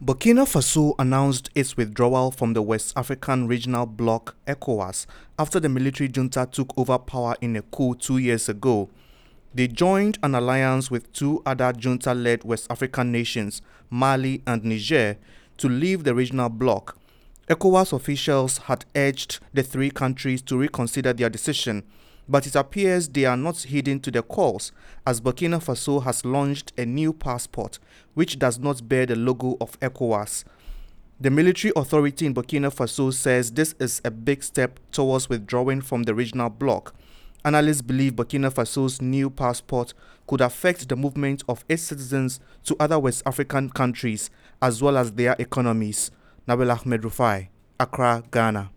Burkina Faso announced its withdrawal from the West African Regional Bloc (ECOWAS) after the military junta took over power in a coup 2 years ago. They joined an alliance with two other junta-led West African nations, Mali and Niger, to leave the regional bloc. ECOWAS officials had urged the three countries to reconsider their decision, but it appears they are not heeding to the calls, as Burkina Faso has launched a new passport which does not bear the logo of ECOWAS. The military authority in Burkina Faso says this is a big step towards withdrawing from the regional bloc. Analysts believe Burkina Faso's new passport could affect the movement of its citizens to other West African countries as well as their economies. Nabil Ahmed Rufai, Accra, Ghana.